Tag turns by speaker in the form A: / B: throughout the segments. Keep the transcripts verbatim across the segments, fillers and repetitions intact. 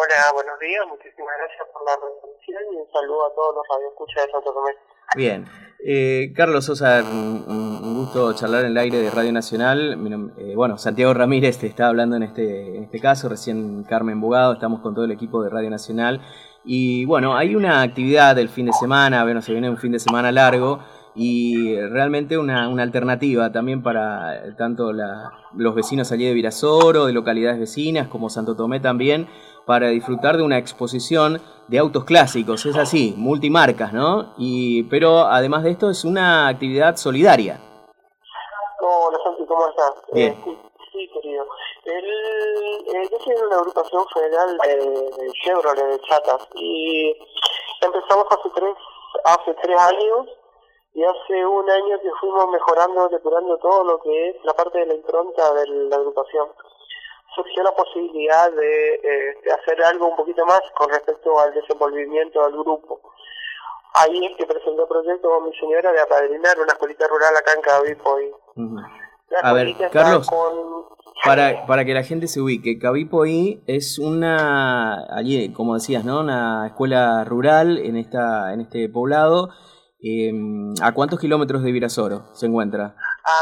A: Hola, buenos días, muchísimas gracias por la recepción y un saludo a todos los radioescuchas de Santo Tomé.
B: Bien, eh, Carlos Sosa, un, un gusto charlar en el aire de Radio Nacional. Eh, bueno, Santiago Ramírez te está hablando en este, en este caso, recién Carmen Bugado, estamos con todo el equipo de Radio Nacional. Y bueno, hay una actividad del fin de semana, bueno, se viene un fin de semana largo y realmente una, una alternativa también para tanto la, los vecinos allí de Virasoro, de localidades vecinas, como Santo Tomé también, para disfrutar de una exposición de autos clásicos, es así, multimarcas, ¿no? Y, pero además de esto es una actividad solidaria.
A: Hola Santi, ¿cómo estás?
B: Bien.
A: Eh, sí, sí, querido. El, eh, yo soy de una agrupación federal de, de Chevrolet, de Chatas, y empezamos hace tres, hace tres años, y hace un año que fuimos mejorando, depurando todo lo que es la parte de la impronta de la agrupación. Surgió la posibilidad de, eh, de hacer algo un poquito más con respecto al desenvolvimiento del grupo. Ahí es que presentó el proyecto con mi señora de apadrinar una escuelita rural acá en Cabipoy.
B: Uh-huh. A ver, Carlos, con... para, para que la gente se ubique, Cabipoy es una, allí, como decías, ¿no? Una escuela rural en esta en este poblado. Eh, ¿A cuántos kilómetros de Virasoro se encuentra?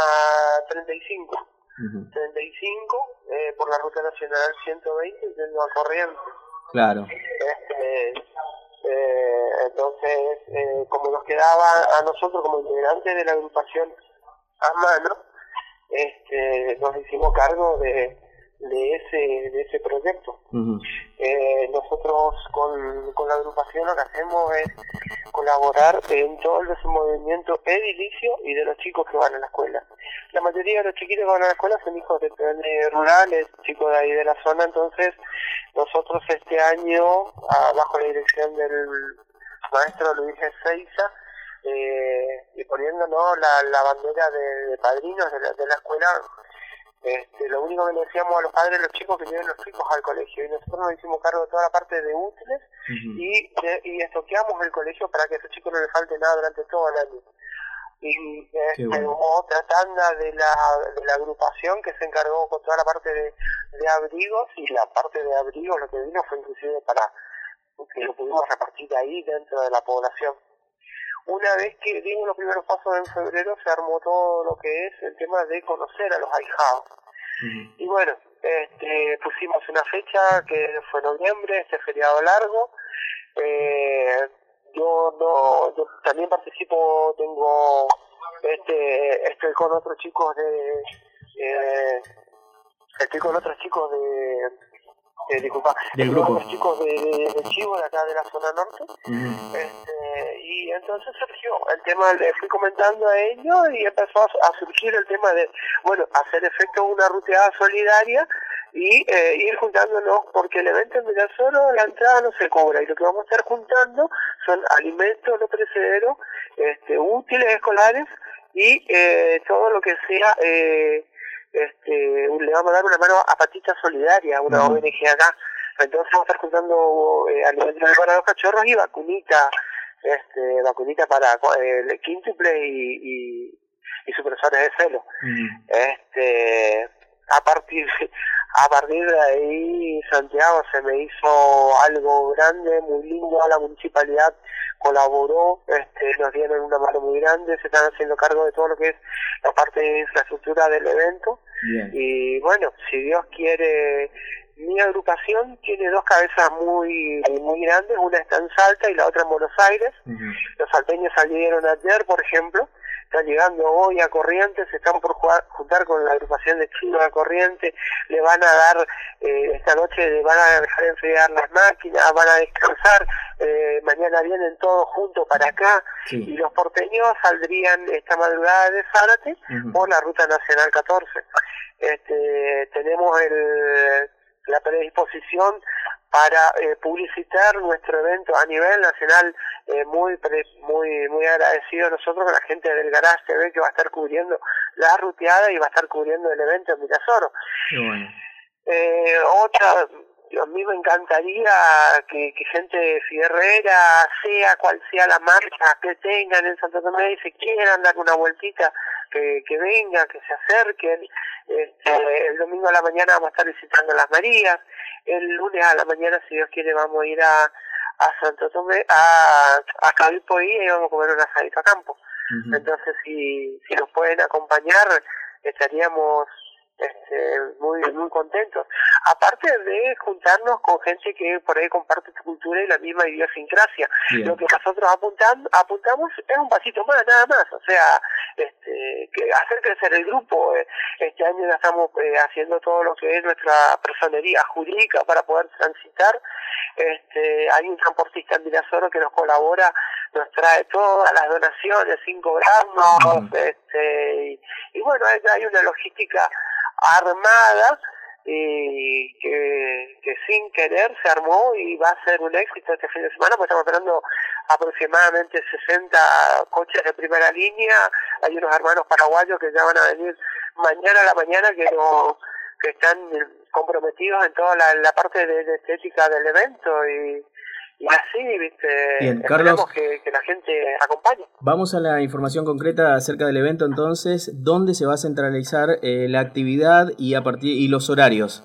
A: A treinta y cinco.
B: Uh-huh.
A: treinta y cinco eh, por la ruta nacional ciento veinte yendo a Corrientes.
B: Claro.
A: Este, eh, entonces, eh, como nos quedaba a nosotros como integrantes de la agrupación a mano, este, nos hicimos cargo de, de ese de ese proyecto.
B: Uh-huh.
A: Eh, nosotros con, con la agrupación lo que hacemos es colaborar en todo el desenvolvimiento edilicio y de los chicos que van a la escuela. La mayoría de los chiquitos que van a la escuela son hijos de, de rurales, chicos de ahí de la zona, entonces nosotros este año, a, bajo la dirección del maestro Luis Ezeiza, eh, y poniéndonos la, la bandera de, de padrinos de la, de la escuela, este, lo único que le decíamos a los padres de los chicos que lleven los chicos al colegio, y nosotros nos hicimos cargo de toda la parte de útiles. Uh-huh. y, de, y estoqueamos el colegio para que a esos chicos no les falte nada durante todo el año. Y este, bueno. Otra tanda de la, de la agrupación que se encargó con toda la parte de, de abrigos, y la parte de abrigos lo que vino fue inclusive para que lo pudimos repartir ahí dentro de la población. Una vez que dimos los primeros pasos en febrero, se armó todo lo que es el tema de conocer a los ahijados. Uh-huh. Y bueno, este, pusimos una fecha que fue noviembre, este feriado largo. Eh, yo no, yo también participo, tengo, este, estoy con otros chicos de, eh, estoy con otros chicos de, eh, disculpa,
B: del grupo,
A: los chicos de, de, de Chivo, de acá de la zona norte.
B: Uh-huh.
A: este, y entonces surgió el tema, le fui comentando a ellos y empezó a, a surgir el tema de, bueno, hacer efecto una ruteada solidaria y eh, ir juntándonos, porque el evento en Virasoro la entrada no se cobra, y lo que vamos a estar juntando son alimentos no perecederos, este, útiles escolares y eh, todo lo que sea, eh, este, le vamos a dar una mano a Patita Solidaria, una uh-huh. O N G acá. Entonces vamos a estar juntando eh, alimentos para los cachorros y vacunita, este, vacunita para eh, el quíntuple y, y, y supresores de celo. Uh-huh. Este, a partir a partir de ahí Santiago se me hizo algo grande, muy lindo. La municipalidad colaboró, este, nos dieron una mano muy grande, se están haciendo cargo de todo lo que es la parte de infraestructura del evento. Bien. Y bueno, si Dios quiere, mi agrupación tiene dos cabezas muy muy grandes, una está en Salta y la otra en Buenos Aires. Uh-huh. Los salteños salieron ayer, por ejemplo, están llegando hoy a Corrientes, se están por jugar, juntar con la agrupación de chinos de Corrientes, le van a dar, eh, esta noche le van a dejar enfriar las máquinas, van a descansar, eh, mañana vienen todos juntos para acá, sí. Y los porteños saldrían esta madrugada de Zárate uh-huh. por la ruta nacional catorce. Este, tenemos el, la predisposición para eh, publicitar nuestro evento a nivel nacional, eh, muy muy muy agradecido nosotros con la gente del Garage T V que va a estar cubriendo la ruteada y va a estar cubriendo el evento en Virasoro.
B: Qué bueno.
A: Eh, otra, a mí me encantaría que, que gente de Fierrera, sea cual sea la marcha que tengan en Santo Tomé, y si quieran dar una vueltita, que, que vengan, que se acerquen. Este, el domingo a la mañana vamos a estar visitando Las Marías, el lunes a la mañana, si Dios quiere, vamos a ir a, a Santo Tomé, a, a Cabilpoí, y vamos a comer un asadito a campo. Uh-huh. Entonces, si, si nos pueden acompañar, estaríamos este, muy muy contentos. Aparte de juntarnos con gente que por ahí comparte tu cultura y la misma idiosincrasia. Bien. Lo que nosotros apuntan, apuntamos es un pasito más, nada más. O sea, este, que hacer crecer el grupo. Este año ya estamos eh, haciendo todo lo que es nuestra personería jurídica para poder transitar. Este, hay un transportista en Virasoro que nos colabora, nos trae todas las donaciones sin cobrarnos. Uh-huh. este, y, y bueno, hay, hay una logística armada y que, que sin querer se armó y va a ser un éxito este fin de semana, porque estamos esperando aproximadamente sesenta coches de primera línea. Hay unos hermanos paraguayos que ya van a venir mañana a la mañana, que no que están comprometidos en toda la, la parte de, de estética del evento, y Y así, viste,
B: Bien, Carlos,
A: que, que la gente acompañe.
B: Vamos a la información concreta acerca del evento entonces. ¿Dónde se va a centralizar eh, la actividad y a partir y los horarios?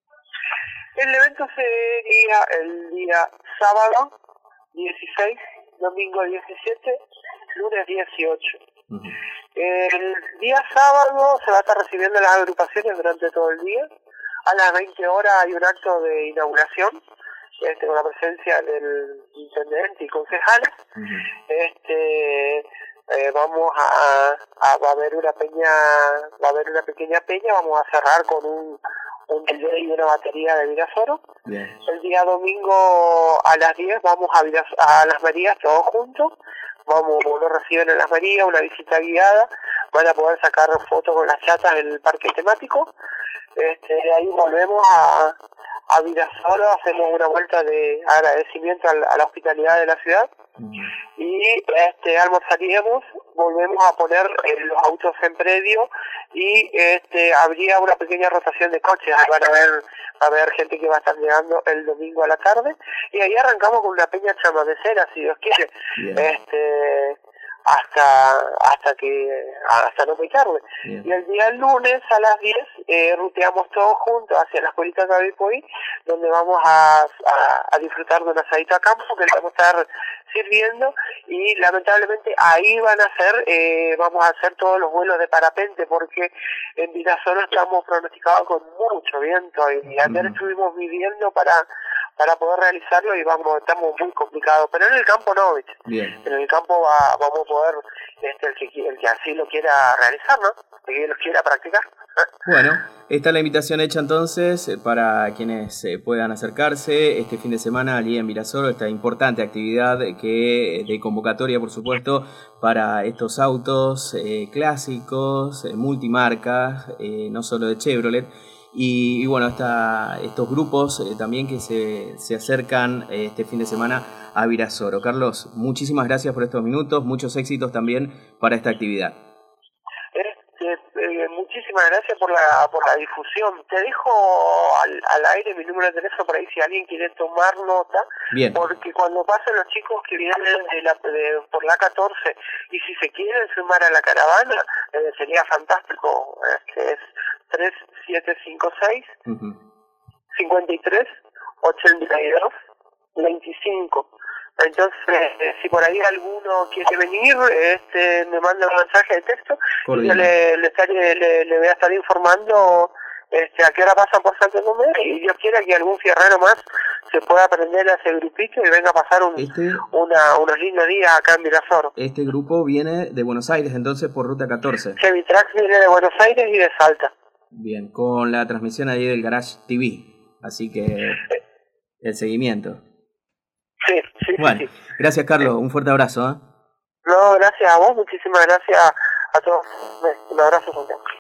A: El evento sería el día sábado dieciséis, domingo diecisiete, lunes dieciocho. Uh-huh. El día sábado se va a estar recibiendo las agrupaciones durante todo el día. A las veinte horas hay un acto de inauguración, Este, con la presencia del intendente y concejales. Uh-huh. este eh, vamos a, a va a haber una peña va a haber una pequeña peña vamos a cerrar con un un D J y una batería de Virasoro. Yeah. El día domingo a las diez vamos a, Viras, a Las Marías todos juntos. Vamos, nos reciben en Las Marías, una visita guiada, van a poder sacar fotos con las chatas en el parque temático. Este, de ahí volvemos a a Virasoro, hacemos una vuelta de agradecimiento a la, a la hospitalidad de la ciudad. Uh-huh. Y este almorzaríamos, volvemos a poner eh, los autos en predio, y este habría una pequeña rotación de coches. Van a ver, va a haber gente que va a estar llegando el domingo a la tarde, y ahí arrancamos con una peña chamamecera, si Dios quiere. Yeah. este hasta hasta que hasta no muy tarde. Yeah. Y el día lunes a las diez eh, ruteamos todos juntos hacia la escuelita de Cabilpoí, donde vamos a, a, a disfrutar de un asadito a campo que le vamos a estar sirviendo, y lamentablemente ahí van a hacer eh, vamos a hacer todos los vuelos de parapente, porque en Virasoro estamos pronosticados con mucho viento, y ayer mm. estuvimos midiendo para para poder realizarlo, y vamos estamos muy complicados, pero en el campo no, ¿viste? Bien. En el campo va, vamos a poder, este el que el que así lo quiera realizar, ¿no? El que lo quiera practicar.
B: Bueno, esta es la invitación hecha entonces para quienes eh, puedan acercarse este fin de semana allí en Virasoro, esta importante actividad que de convocatoria, por supuesto, para estos autos eh, clásicos, eh, multimarcas, eh, no solo de Chevrolet. Y, y bueno, esta, estos grupos eh, también que se, se acercan eh, este fin de semana a Virasoro. Carlos, muchísimas gracias por estos minutos, muchos éxitos también para esta actividad.
A: Este, eh, muchísimas gracias por la por la difusión. Te dejo al, al aire mi número de teléfono por ahí si alguien quiere tomar nota. Bien. Porque cuando pasen los chicos que vienen de la, de, por la catorce, y si se quieren sumar a la caravana, eh, sería fantástico. Este es tres siete cinco seis, cincuenta y tres, ochenta y dos, veinticinco. Entonces, eh, si por ahí alguno quiere venir, este me manda un mensaje de texto, y yo le, le, estaré, le, le voy a estar informando este a qué hora pasan por Santo Tomé, y Dios quiera que algún fierrero más se pueda aprender a ese grupito y venga a pasar un, este, una, unos lindos días acá en Virasoro.
B: Este grupo viene de Buenos Aires, entonces, por Ruta catorce.
A: Chevy-Trax viene de Buenos Aires y de Salta.
B: Bien, con la transmisión ahí del Garage T V, así que el seguimiento.
A: Sí, sí,
B: bueno,
A: sí, sí.
B: Gracias, Carlos, un fuerte abrazo. ¿eh?
A: No, gracias a vos, muchísimas gracias a todos. Un abrazo, Santiago.